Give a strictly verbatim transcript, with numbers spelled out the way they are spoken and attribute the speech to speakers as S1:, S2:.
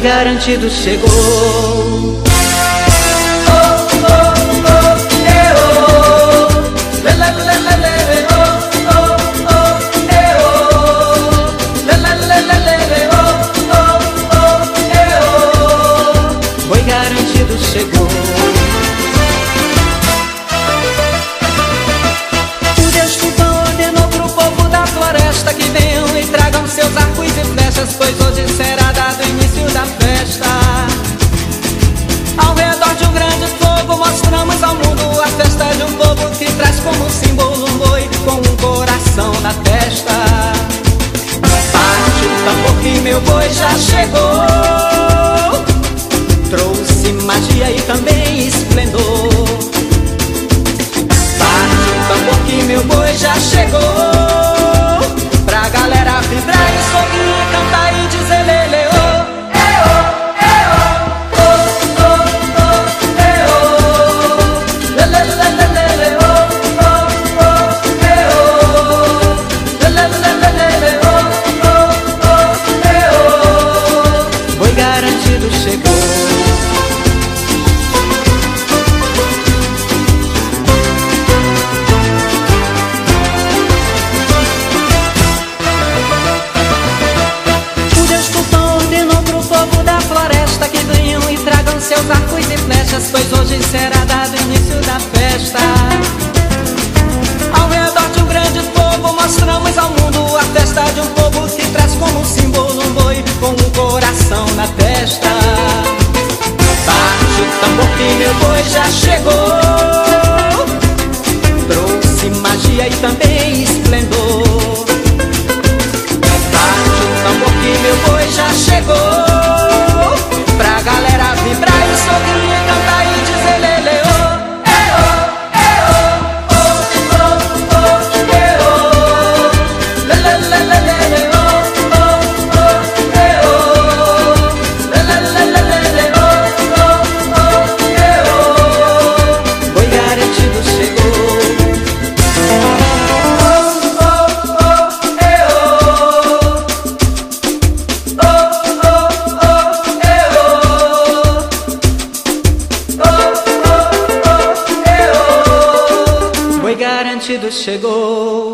S1: garantido chegou. Boi garantido chegou. O Deus Tupã ordenou pro povo da floresta que venham e tragam seus arcos e flechas, pois hoje será dado o início da festa. Ao redor de um grande fogo mostramos ao mundo a festa de um povo que traz como símbolo um boi com um coração na testa. Bate o tambor que meu boi já chegou, trouxe magia e também esplendor. Bate o tambor que meu boi já chegou, pra galera vibrar e sorrir e cantar e dizer lele. Seus arcos e flechas, pois hoje será dado início da festa. Ao redor de um grande fogo mostramos ao mundo a festa de um povo que traz como símbolo um boi com um coração na testa. Bate o tambor que meu boi já chegou, trouxe magia e também esplendor. Bate o tambor que meu boi já chegou, pra galera vibrar e sorrir e cantar e dizer lele, oh, eh, oh, eh, oh, oh, oh, oh, eh, oh, lele, lele, lele, oh, oh, oh, eh, oh, lele, lele, lele, oh, oh, oh, eh, oh. Boi garantido chegou. Oh, oh, oh, eh, oh, oh, oh, oh, eh, oh. Boi garantido chegou.